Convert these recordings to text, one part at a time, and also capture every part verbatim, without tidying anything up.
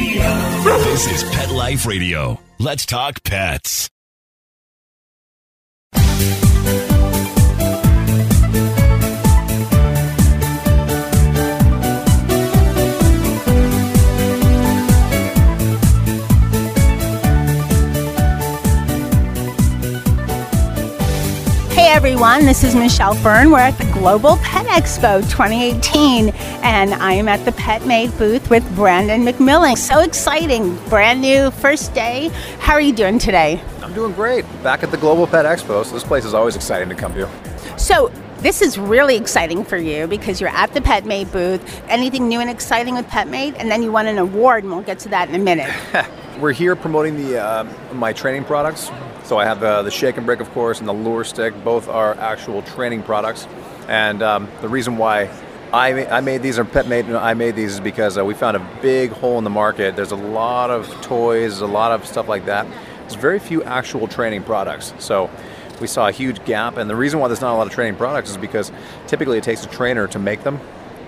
This is Pet Life Radio. Let's talk pets. Hey everyone, this is Michelle Fern. We're at the Global Pet Expo twenty eighteen, and I am at the PetMate booth with Brandon McMillan. So exciting, brand new, first day. How are you doing today? I'm doing great. Back at the Global Pet Expo, so this place is always exciting to come to. So this is really exciting for you because you're at the PetMate booth. Anything new and exciting with PetMate? And then you won an award, and we'll get to that in a minute. We're here promoting the uh, my training products. So I have uh, the Shake and Break, of course, and the Lure Stick. Both are actual training products. And um, the reason why I, I made these, or PetMate and I made these, is because uh, we found a big hole in the market. There's a lot of toys, a lot of stuff like that. There's very few actual training products. So we saw a huge gap. And the reason why there's not a lot of training products is because typically it takes a trainer to make them.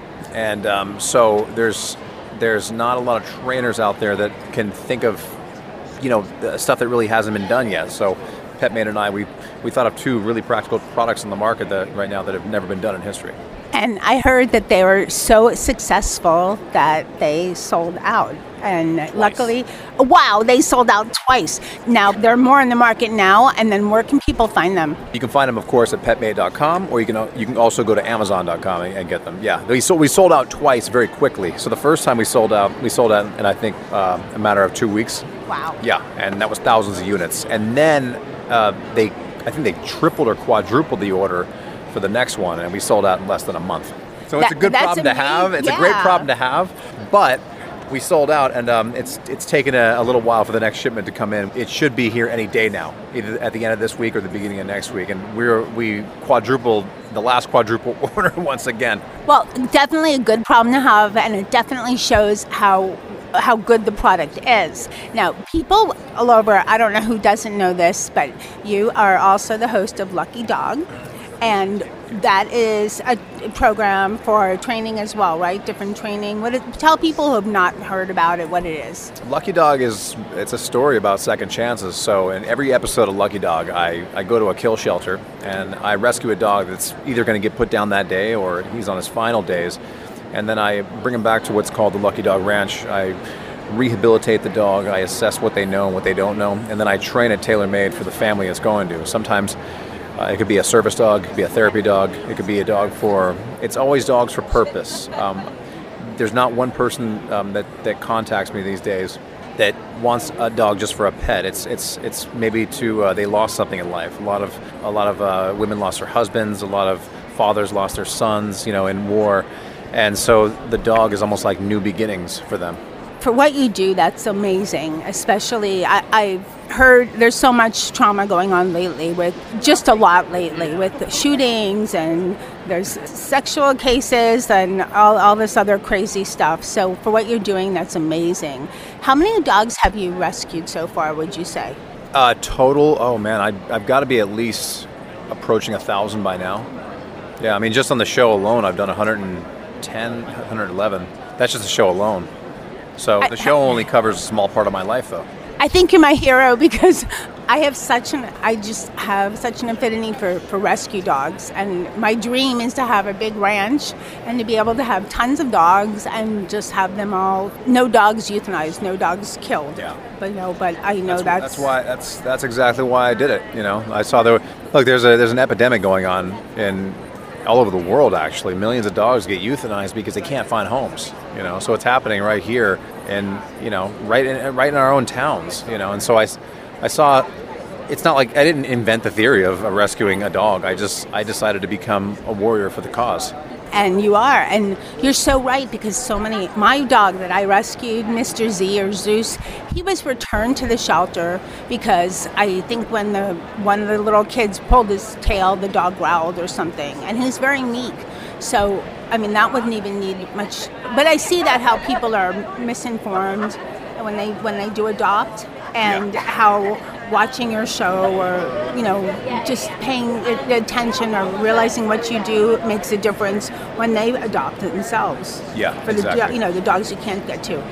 And um, so there's there's not a lot of trainers out there that can think of, you know, stuff that really hasn't been done yet. So PetMate and I, we we thought of two really practical products in the market that right now that have never been done in history. And I heard that they were so successful that they sold out. And twice. Luckily, wow, they sold out twice. Now, they're more in the market now, and then where can people find them? You can find them, of course, at petmate dot com, or you can you can also go to amazon dot com and, and get them. Yeah, we sold, we sold out twice very quickly. So the first time we sold out, we sold out in, I think, uh, a matter of two weeks. Wow. Yeah, and that was thousands of units. And then uh, they, I think they tripled or quadrupled the order for the next one, and we sold out in less than a month. So it's That- a good that's problem to amazing. have. It's Yeah. a great problem to have, but we sold out, and um, it's it's taken a, a little while for the next shipment to come in. It should be here any day now, either at the end of this week or the beginning of next week. And we're we quadrupled the last quadruple order once again. Well, definitely a good problem to have, and it definitely shows how how good the product is. Now, people all over, I don't know who doesn't know this, but you are also the host of Lucky Dog, and that is a program for training as well, right? Different training. What it, tell people who have not heard about it what it is. Lucky Dog is, it's a story about second chances. So in every episode of Lucky Dog, I, I go to a kill shelter and I rescue a dog that's either going to get put down that day or he's on his final days. And then I bring him back to what's called the Lucky Dog Ranch. I rehabilitate the dog, I assess what they know and what they don't know, and then I train it tailor-made for the family it's going to. Sometimes Uh, it could be a service dog, it could be a therapy dog, it could be a dog for, it's always dogs for purpose. Um, there's not one person um, that, that contacts me these days that wants a dog just for a pet. It's it's it's maybe to, uh, they lost something in life. A lot of a lot of uh, women lost their husbands, a lot of fathers lost their sons, you know, in war. And so the dog is almost like new beginnings for them. For what you do, that's amazing. Especially, I, I've heard there's so much trauma going on lately, with just a lot lately, with the shootings, and there's sexual cases and all, all this other crazy stuff. So for what you're doing, that's amazing. How many dogs have you rescued so far, would you say? Uh, total, oh man, I, I've got to be at least approaching a thousand by now. Yeah, I mean, just on the show alone, I've done one hundred ten, one hundred eleven. That's just the show alone. So the show only covers a small part of my life, though. I think you're my hero because I have such an I just have such an affinity for, for rescue dogs, and my dream is to have a big ranch and to be able to have tons of dogs and just have them all, no dogs euthanized, no dogs killed. Yeah. But no, but I know That's, that's that's why that's that's exactly why I did it. You know, I saw there. Look, there's a there's an epidemic going on in all over the world. Actually, millions of dogs get euthanized because they can't find homes. You know, so it's happening right here, and you know, right in right in our own towns. You know, and so I, I saw. It's not like I didn't invent the theory of rescuing a dog. I just I decided to become a warrior for the cause. And you are, and you're so right, because so many, my dog that I rescued, Mister Z or Zeus, he was returned to the shelter because I think when the one of the little kids pulled his tail, the dog growled or something, and he's very meek. So, I mean, that wouldn't even need much, but I see that how people are misinformed when they when they do adopt, and yeah. how watching your show, or you know, just paying attention or realizing what you do makes a difference when they adopt it themselves. Yeah, for the exactly. you know the dogs you can't get to.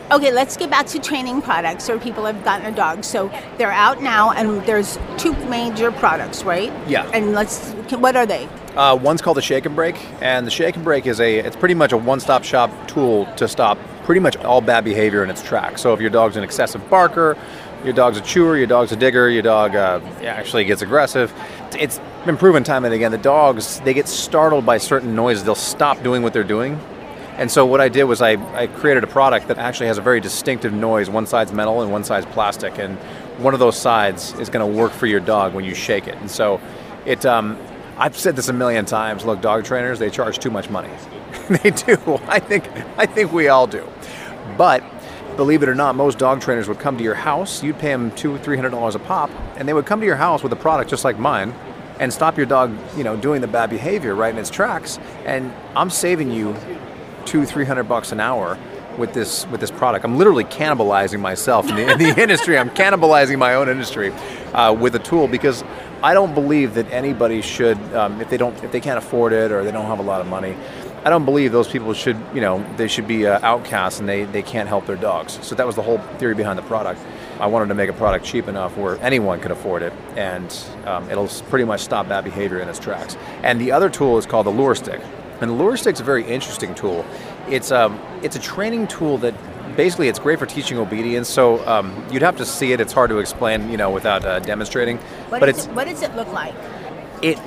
Okay, let's get back to training products or people have gotten a dog. So they're out now, and there's two major products, right? Yeah. And let's, what are they? Uh, one's called the Shake and Break, and the Shake and Break is a, it's pretty much a one-stop shop tool to stop pretty much all bad behavior in its tracks. So if your dog's an excessive barker, your dog's a chewer, your dog's a digger, your dog uh, actually gets aggressive, it's been proven time and again, the dogs, they get startled by certain noises, they'll stop doing what they're doing. And so what I did was I, I created a product that actually has a very distinctive noise. One side's metal and one side's plastic. And one of those sides is going to work for your dog when you shake it. And so it, um, I've said this a million times, look, dog trainers, they charge too much money. They do. I think, I think we all do. But believe it or not, most dog trainers would come to your house. You'd pay them two, three hundred dollars a pop. And they would come to your house with a product just like mine and stop your dog, you know, doing the bad behavior right in its tracks. And I'm saving you two, three hundred bucks an hour with this with this product. I'm literally cannibalizing myself in the, in the industry. I'm cannibalizing my own industry uh, with a tool because I don't believe that anybody should, um, if they don't, if they can't afford it or they don't have a lot of money, I don't believe those people should, you know, they should be uh, outcasts and they they can't help their dogs. So that was the whole theory behind the product. I wanted to make a product cheap enough where anyone could afford it, and um, it'll pretty much stop bad behavior in its tracks. And the other tool is called the Lure Stick. And the Lure Stick's a very interesting tool. It's um, it's a training tool that basically it's great for teaching obedience. So um, you'd have to see it. It's hard to explain, you know, without uh, demonstrating. What but is it's it, what does it look like? It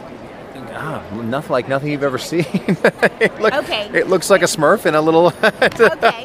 ah, nothing like nothing you've ever seen. it look, Okay. It looks like a Smurf in a little. Okay.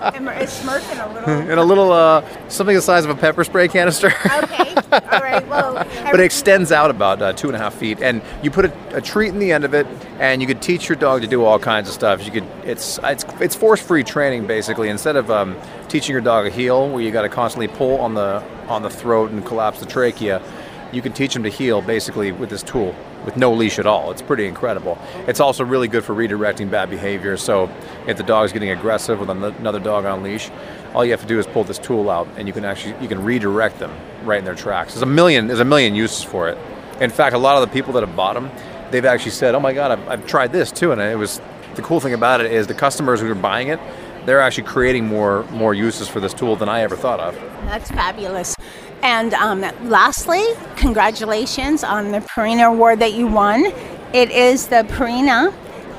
A Smurf in a little. in a little uh, something the size of a pepper spray canister. Okay. All right. Well. But it extends out about uh, two and a half feet, and you put a, a treat in the end of it, and you could teach your dog to do all kinds of stuff. You could, it's it's it's force-free training basically. Instead of um, teaching your dog a heel, where you got to constantly pull on the on the throat and collapse the trachea, you can teach them to heel basically with this tool, with no leash at all. It's pretty incredible. It's also really good for redirecting bad behavior. So if the dog's getting aggressive with another dog on leash, all you have to do is pull this tool out, and you can actually you can redirect them right in their tracks. There's a million there's a million uses for it. In fact, a lot of the people that have bought them, they've actually said, "Oh my God, I've, I've tried this too." And it was the cool thing about it is the customers who are buying it, they're actually creating more more uses for this tool than I ever thought of. That's fabulous. And um, lastly, congratulations on the Purina Award that you won. It is the Purina.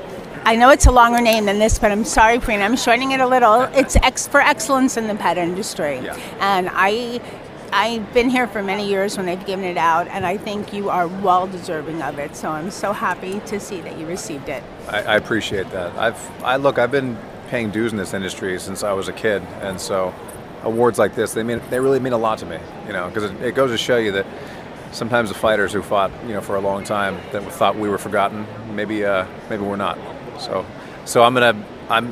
I know it's a longer name than this, but I'm sorry, Purina. I'm shortening it a little. It's ex- for excellence in the pet industry. Yeah. And I, I've been here for many years when they've given it out, and I think you are well deserving of it. So I'm so happy to see that you received it. I, I appreciate that. I've I look. I've been paying dues in this industry since I was a kid, and so awards like this, they mean they really mean a lot to me. You know, because it, it goes to show you that sometimes the fighters who fought, you know, for a long time that thought we were forgotten, maybe uh, maybe we're not. So, so I'm gonna I'm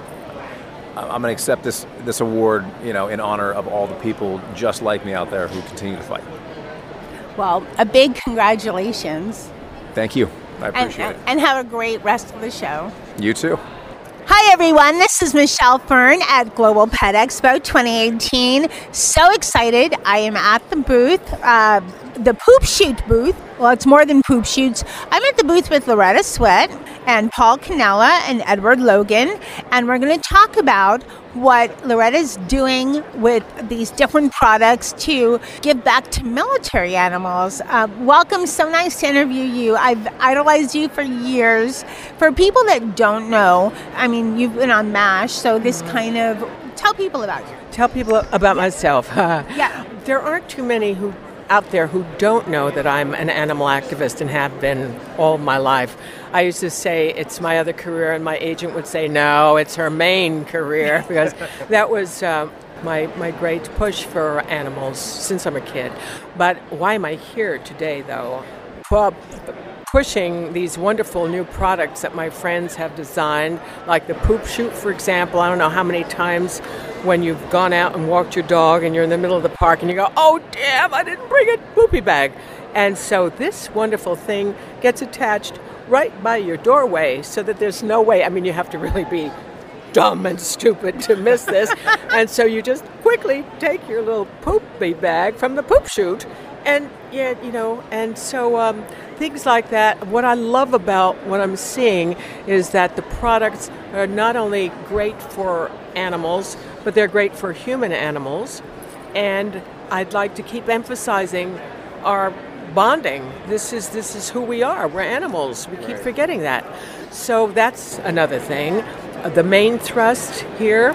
I'm gonna accept this this award, you know, in honor of all the people just like me out there who continue to fight. Well, a big congratulations. Thank you. I appreciate and, it. And have a great rest of the show. You too. Hi everyone, this is Michelle Fern at Global Pet Expo twenty eighteen. So excited. I am at the booth, uh, the Poop Shoot booth. Well, it's more than Poop Shoots. I'm at the booth with Loretta Swett and Paul Canella and Edward Logan, and we're going to talk about what Loretta's doing with these different products to give back to military animals. Uh, welcome, so nice to interview you. I've idolized you for years. For people that don't know, I mean, you've been on MASH, so this kind of, tell people about you. Tell people about myself. Yeah. There aren't too many who out there who don't know that I'm an animal activist and have been all my life. I used to say it's my other career, and my agent would say, no, it's her main career, because that was uh, my, my great push for animals since I'm a kid. But why am I here today, though? Well, pushing these wonderful new products that my friends have designed, like the Poop Shoot, for example. I don't know how many times when you've gone out and walked your dog and you're in the middle of the park and you go, oh, damn, I didn't bring a poopy bag. And so this wonderful thing gets attached right by your doorway so that there's no way, I mean, you have to really be dumb and stupid to miss this. And so you just quickly take your little poopy bag from the Poop Shoot And, yeah, you know, and so um, things like that. What I love about what I'm seeing is that the products are not only great for animals, but they're great for human animals. And I'd like to keep emphasizing our bonding. This is this is who we are. We're animals. We keep Right. forgetting that. So that's another thing. Uh, the main thrust here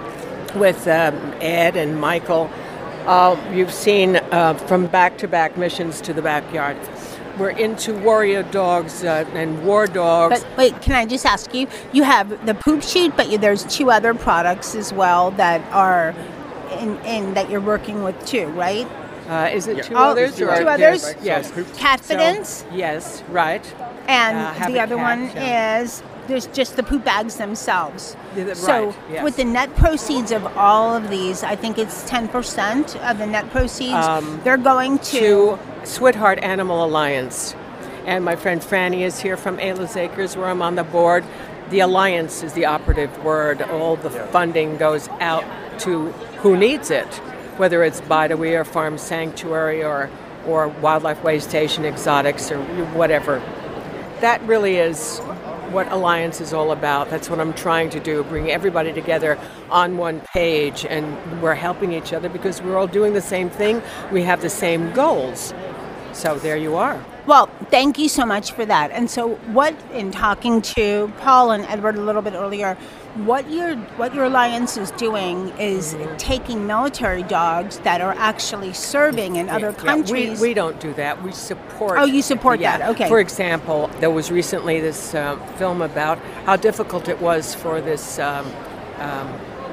with um, Ed and Michael, uh, you've seen uh, from back-to-back missions to the backyard. We're into warrior dogs uh, and war dogs. But wait, can I just ask you? You have the poop chute, but you, there's two other products as well that are in, in that you're working with too, right? Uh, is it Yeah. two Oh, others? two or- others? Yes. yes. Catfidence, So, yes, right. and uh, the other Habitat, one yeah. is there's just the poop bags themselves. Yeah, that- So right, yes. with the net proceeds of all of these, I think it's ten percent of the net proceeds. Um, they're going to, to Sweetheart Animal Alliance. And my friend Franny is here from Ayla's Acres, where I'm on the board. The alliance is the operative word. All the funding goes out to who needs it, whether it's Bidawee or Farm Sanctuary or, or Wildlife Way Station Exotics or whatever. That really is what Alliance is all about. That's what I'm trying to do, bring everybody together on one page, and we're helping each other because we're all doing the same thing. We have the same goals. So there you are. well, thank you so much for that. And so what, in talking to Paul and Edward a little bit earlier, what your what your alliance is doing is taking military dogs that are actually serving in other Yeah, countries. we, we don't do that. We support. Oh, you support yeah. that. Okay. For example, there was recently this uh, film about how difficult it was for this. Um, um,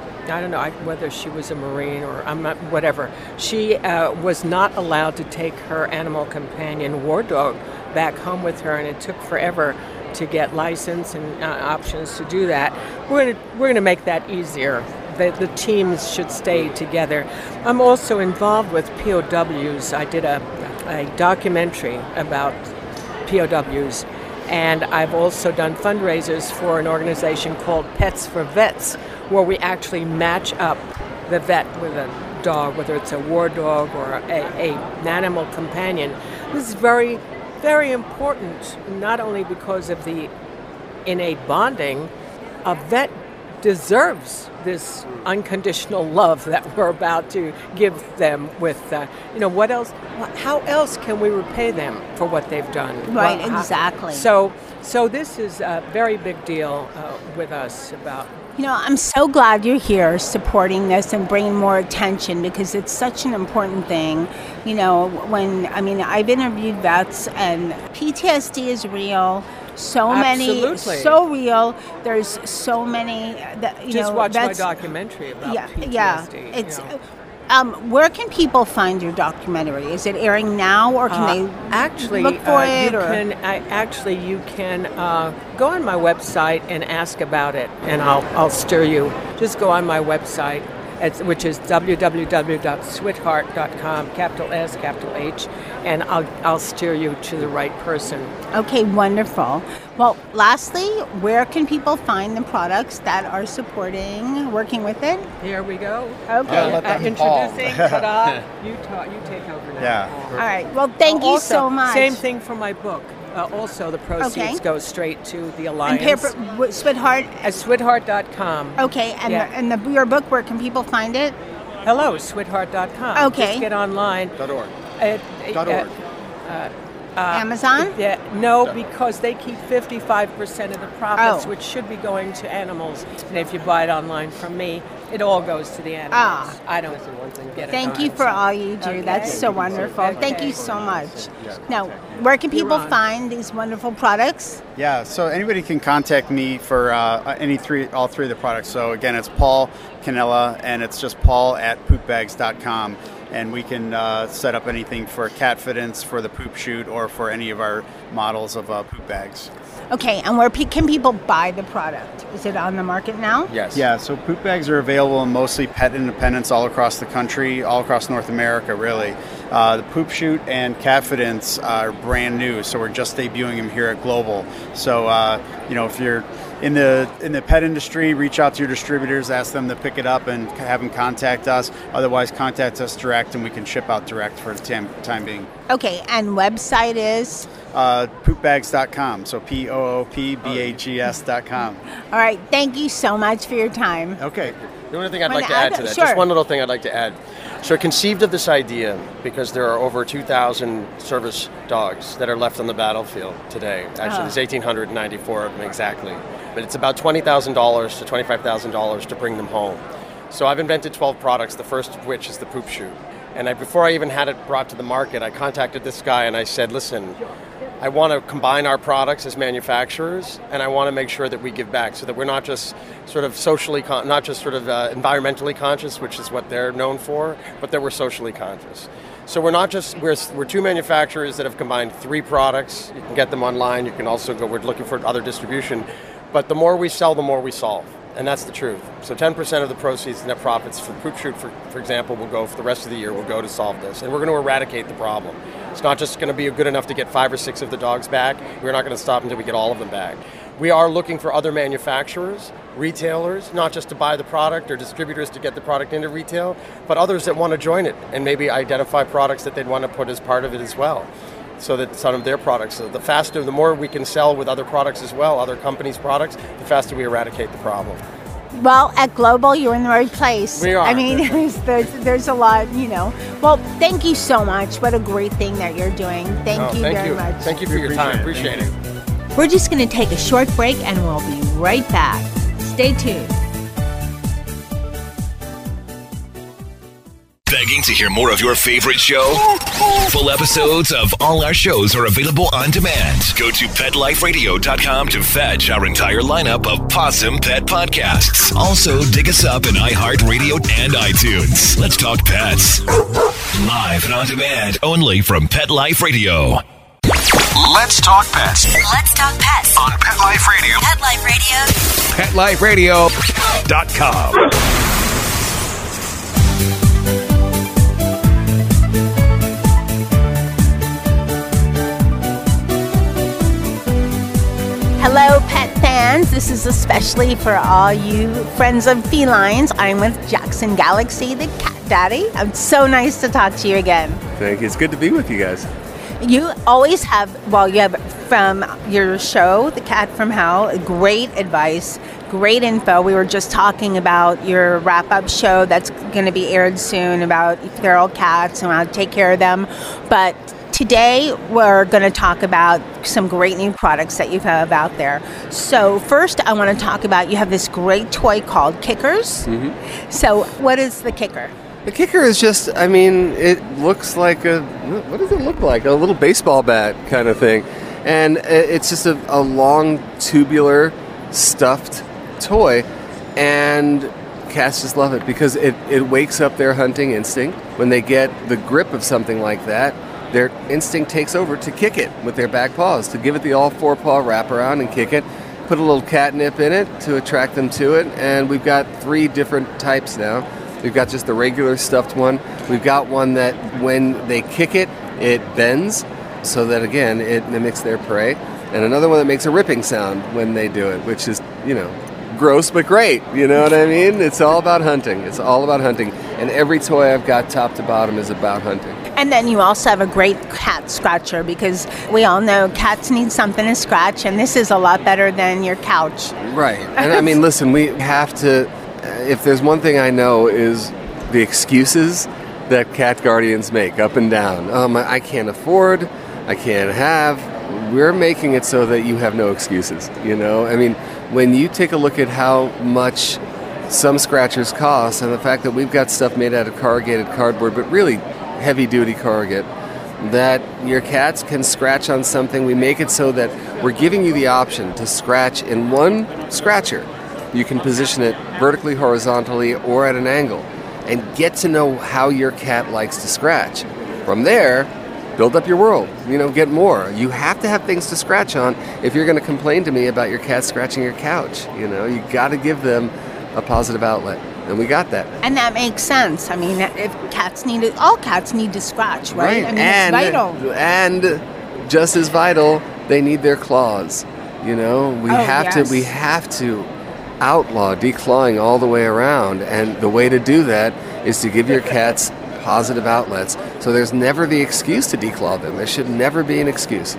I don't know I, whether she was a Marine or I'm not. Whatever. She uh, was not allowed to take her animal companion war dog back home with her, and it took forever to get license and uh, options to do that. We're gonna, we're going to make that easier. The, the teams should stay together. I'm also involved with P O Ws. I did a, a documentary about P O Ws, and I've also done fundraisers for an organization called Pets for Vets, where we actually match up the vet with a dog, whether it's a war dog or a, a, an animal companion. This is very very important, not only because of the innate bonding. A vet deserves this unconditional love that we're about to give them with, uh, you know, what else, how else can we repay them for what they've done? Right, Well, how- exactly. So, so this is a very big deal uh, with us about. You know, I'm so glad you're here supporting this and bringing more attention because it's such an important thing. You know, when, I mean, I've interviewed vets and P T S D is real. So many, Absolutely. so real. There's so many that, you Just know, watch my vets- documentary about yeah, P T S D. yeah. you It's, know. um, where can people find your documentary? Is it airing now or can Uh, they actually, look for uh, it? You or? can I, actually you can uh, go on my website and ask about it, and I'll I'll steer you. Just go on my website, it's, which is w w w dot sweetheart dot com, capital S, capital H, and I'll I'll steer you to the right person. Okay, wonderful. Well, lastly, where can people find the products that are supporting, working with it? Here we go. Okay. Yeah, let Uh, them Paul. introducing, ta-da, you ta- you take over now. Yeah. All right. Well, thank you Also, so much. Same thing for my book. Uh, also, the proceeds Okay. go straight to the And Alliance. paper, w- sweetheart. At sweetheart dot com. Okay, and Yeah. the, and the, your book, where can people find it? Hello, sweetheart dot com. Okay. Just get online. Dot org. Uh, Dot uh, org. Amazon? Yeah, no, because they keep fifty-five percent of the profits, Oh. which should be going to animals. And if you buy it online from me, it all goes to the animals. Ah. I don't get it. Thank you done, for so- all you do. Okay. That's so wonderful. Okay. Thank you so much. Now, where can people on. find these wonderful products? Yeah, so anybody can contact me for uh, any three, all three of the products. So again, it's Paul Canella, and it's just Paul at poop bags dot com, and we can uh, set up anything for Catfidence, for the poop chute, or for any of our models of uh, poop bags. Okay, and where pe- can people buy the product? Is it on the market now? Yes. Yeah, so poop bags are available in mostly pet independents all across the country, all across North America, really. Uh, the poop chute and Catfidence are brand new, so we're just debuting them here at Global. So, uh, you know, if you're in the in the pet industry, reach out to your distributors, ask them to pick it up and have them contact us. Otherwise, contact us direct and we can ship out direct for the tam- time being. Okay, and website is? Uh, poop bags dot com, so P O O P B A G S dot com. All right, thank you so much for your time. Okay. The only thing I'd Wanna like to add add? to that, Sure. just one little thing I'd like to add. So I conceived of this idea because there are over two thousand service dogs that are left on the battlefield today. Actually, Oh. there's one thousand eight hundred ninety-four of them exactly. But it's about twenty thousand dollars to twenty-five thousand dollars to bring them home. So I've invented twelve products, the first of which is the Poop Chute. And I, before I even had it brought to the market, I contacted this guy and I said, listen, I want to combine our products as manufacturers, and I want to make sure that we give back so that we're not just sort of socially, con- not just sort of uh, environmentally conscious, which is what they're known for, but that we're socially conscious. So we're not just, we're, we're two manufacturers that have combined three products. You can get them online. You can also go, we're looking for other distribution. But the more we sell, the more we solve. And that's the truth. So ten percent of the proceeds, net profits for Poop Chute, for, for example, will go for the rest of the year, will go to solve this. And we're going to eradicate the problem. It's not just going to be good enough to get five or six of the dogs back. We're not going to stop until we get all of them back. We are looking for other manufacturers, retailers, not just to buy the product or distributors to get the product into retail, but others that want to join it and maybe identify products that they'd want to put as part of it as well, so that some of their products, so the faster, the more we can sell with other products as well, other companies' products, the faster we eradicate the problem. Well, at Global, you're in the right place. We are. I mean, there's, there's, there's a lot, you know. Well, thank you so much. What a great thing that you're doing. Thank Oh, you thank very you. much. Thank you for your time. Appreciate it. We're just going to take a short break and we'll be right back. Stay tuned. Begging to hear more of your favorite show? Full episodes of all our shows are available on demand. Go to pet life radio dot com to fetch our entire lineup of Possum Pet podcasts. Also, dig us up in iHeartRadio and iTunes. Let's talk pets. Live and on demand only from Pet Life Radio. Let's talk pets Let's talk pets on Pet Life Radio. Pet Life Radio. pet life radio dot com. Hello, pet fans. This is especially for all you friends of felines. I'm with Jackson Galaxy, the cat daddy. It's so nice to talk to you again. Thank you. It's good to be with you guys. You always have, well, you have from your show, The Cat from Hell, great advice, great info. We were just talking about your wrap-up show that's going to be aired soon about feral cats and how to take care of them. But today, we're going to talk about some great new products that you have out there. So first, I want to talk about, you have this great toy called Kickers. Mm-hmm. So what is the Kicker? The Kicker is just, I mean, it looks like a, what does it look like? A little baseball bat kind of thing. And it's just a, a long, tubular, stuffed toy. And cats just love it because it, it wakes up their hunting instinct. When they get the grip of something like that, their instinct takes over to kick it with their back paws, to give it the all four paw wraparound and kick it. Put a little catnip in it to attract them to it. And we've got three different types now. We've got just the regular stuffed one. We've got one that when they kick it, it bends so that, again, it mimics their prey. And another one that makes a ripping sound when they do it, which is, you know, gross but great. You know what I mean? It's all about hunting. It's all about hunting. And every toy I've got top to bottom is about hunting. And then you also have a great cat scratcher because we all know cats need something to scratch, and this is a lot better than your couch. Right. And I mean, listen, we have to... If there's one thing I know is the excuses that cat guardians make up and down. Um, I can't afford, I can't have. We're making it so that you have no excuses, you know? I mean, when you take a look at how much some scratchers cost and the fact that we've got stuff made out of corrugated cardboard, but really heavy-duty corrugate, that your cats can scratch on something, we make it so that we're giving you the option to scratch in one scratcher. You can position it vertically, horizontally, or at an angle and get to know how your cat likes to scratch. From there, build up your world, you know, get more. You have to have things to scratch on if you're going to complain to me about your cat scratching your couch. You know, you got to give them a positive outlet, and we got that. And that makes sense. I mean, if cats need it, all cats need to scratch, right? Right. I mean, and, it's vital. And just as vital, they need their claws. You know, we Oh, have yes. to we have to outlaw declawing all the way around, and the way to do that is to give your cats positive outlets. So there's never the excuse to declaw them. There should never be an excuse.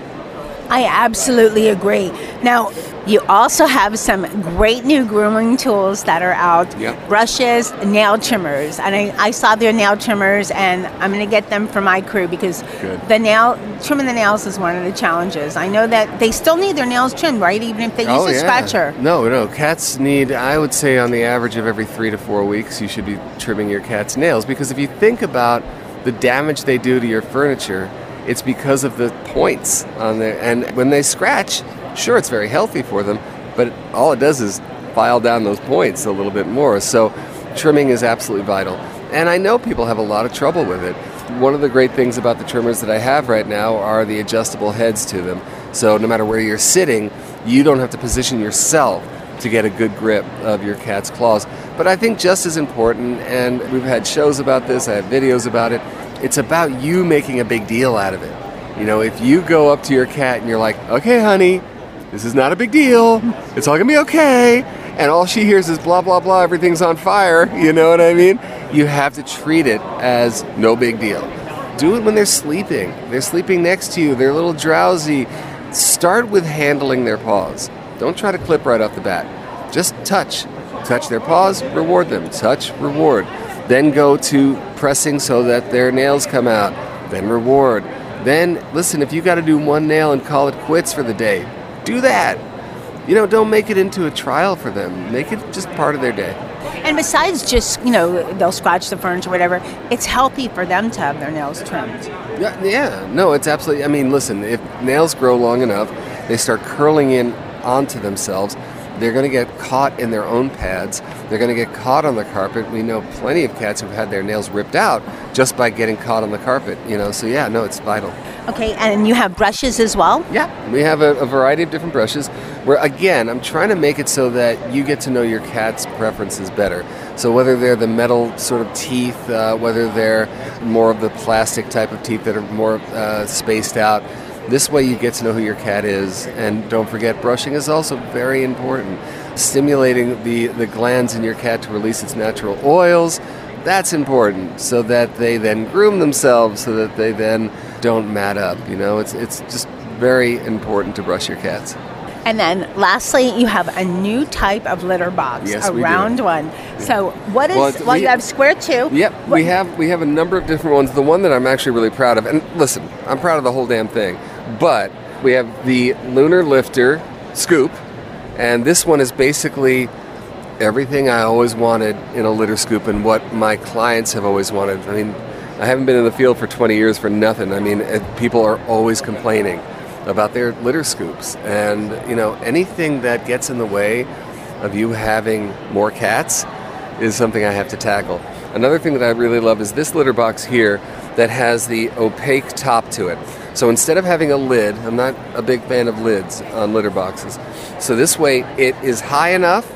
I absolutely agree. Now, you also have some great new grooming tools that are out. Yep. Brushes, nail trimmers. And I, I saw their nail trimmers, and I'm going to get them for my crew because Good. the nail trimming the nails is one of the challenges. I know that they still need their nails trimmed, right? Even if they use Oh, a yeah. scratcher. No, no. Cats need, I would say, on the average of every three to four weeks, you should be trimming your cat's nails. Because if you think about the damage they do to your furniture, it's because of the points on there. And when they scratch, sure, it's very healthy for them, but all it does is file down those points a little bit more. So trimming is absolutely vital. And I know people have a lot of trouble with it. One of the great things about the trimmers that I have right now are the adjustable heads to them. So no matter where you're sitting, you don't have to position yourself to get a good grip of your cat's claws. But I think just as important, and we've had shows about this, I have videos about it, it's about you making a big deal out of it. You know, if you go up to your cat and you're like, okay, honey, this is not a big deal. It's all going to be okay. And all she hears is blah, blah, blah, everything's on fire. You know what I mean? You have to treat it as no big deal. Do it when they're sleeping. They're sleeping next to you. They're a little drowsy. Start with handling their paws. Don't try to clip right off the bat. Just touch. Touch their paws, reward them. Touch, reward. Then go to pressing so that their nails come out. Then reward. Then, listen, if you got to do one nail and call it quits for the day, do that. You know, don't make it into a trial for them. Make it just part of their day. And besides just, you know, they'll scratch the furniture, whatever, it's healthy for them to have their nails trimmed. Yeah, yeah, no, it's absolutely, I mean, listen, if nails grow long enough, they start curling in onto themselves, they're going to get caught in their own pads. They're going to get caught on the carpet. We know plenty of cats who've had their nails ripped out just by getting caught on the carpet, you know, so yeah, no, it's vital. Okay, and you have brushes as well? Yeah, we have a, a variety of different brushes where, again, I'm trying to make it so that you get to know your cat's preferences better. So whether they're the metal sort of teeth, uh, whether they're more of the plastic type of teeth that are more uh, spaced out, this way you get to know who your cat is. And don't forget, brushing is also very important. Stimulating the, the glands in your cat to release its natural oils, that's important, so that they then groom themselves, so that they then don't mat up. You know, it's it's just very important to brush your cats. And then lastly, you have a new type of litter box, Yes, a we do. round one. So what is, Well, well, it's- we- you have square two. Yep, What- we have we have a number of different ones. The one that I'm actually really proud of, and listen, I'm proud of the whole damn thing, but we have the Lunar Lifter Scoop, and this one is basically everything I always wanted in a litter scoop and what my clients have always wanted. I mean, I haven't been in the field for twenty years for nothing. I mean, it, people are always complaining about their litter scoops, and you know, anything that gets in the way of you having more cats is something I have to tackle. Another thing that I really love is this litter box here that has the opaque top to it. So instead of having a lid, I'm not a big fan of lids on litter boxes. So this way it is high enough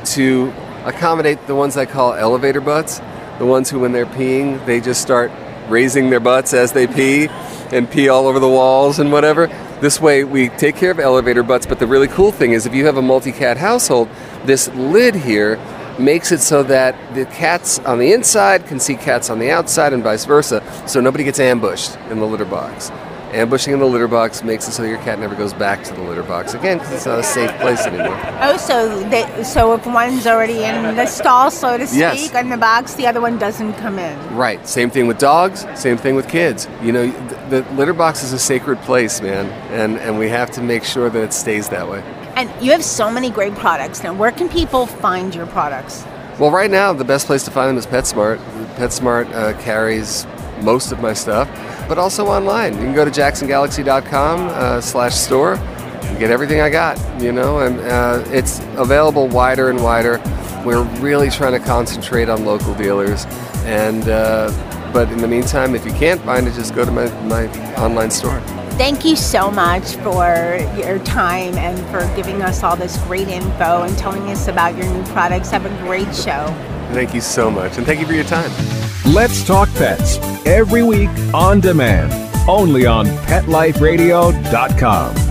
to accommodate the ones I call elevator butts, the ones who when they're peeing, they just start raising their butts as they pee and pee all over the walls and whatever. This way we take care of elevator butts, but the really cool thing is if you have a multi-cat household, this lid here makes it so that the cats on the inside can see cats on the outside and vice versa, so nobody gets ambushed in the litter box. Ambushing in the litter box makes it so your cat never goes back to the litter box again because it's not a safe place anymore. Oh, so they, so if one's already in the stall, so to speak, Yes. in the box, the other one doesn't come in. Right. Same thing with dogs. Same thing with kids. You know, the, the litter box is a sacred place, man, and and we have to make sure that it stays that way. And you have so many great products. Now, where can people find your products? Well, right now the best place to find them is PetSmart. PetSmart uh, carries most of my stuff, but also online. You can go to jackson galaxy dot com uh, slash store and get everything I got, you know, and uh, it's available wider and wider. We're really trying to concentrate on local dealers, and uh, but in the meantime, if you can't find it, just go to my, my online store. Thank you so much for your time and for giving us all this great info and telling us about your new products. Have a great show. Thank you so much, and thank you for your time. Let's Talk Pets, every week on demand, only on pet life radio dot com.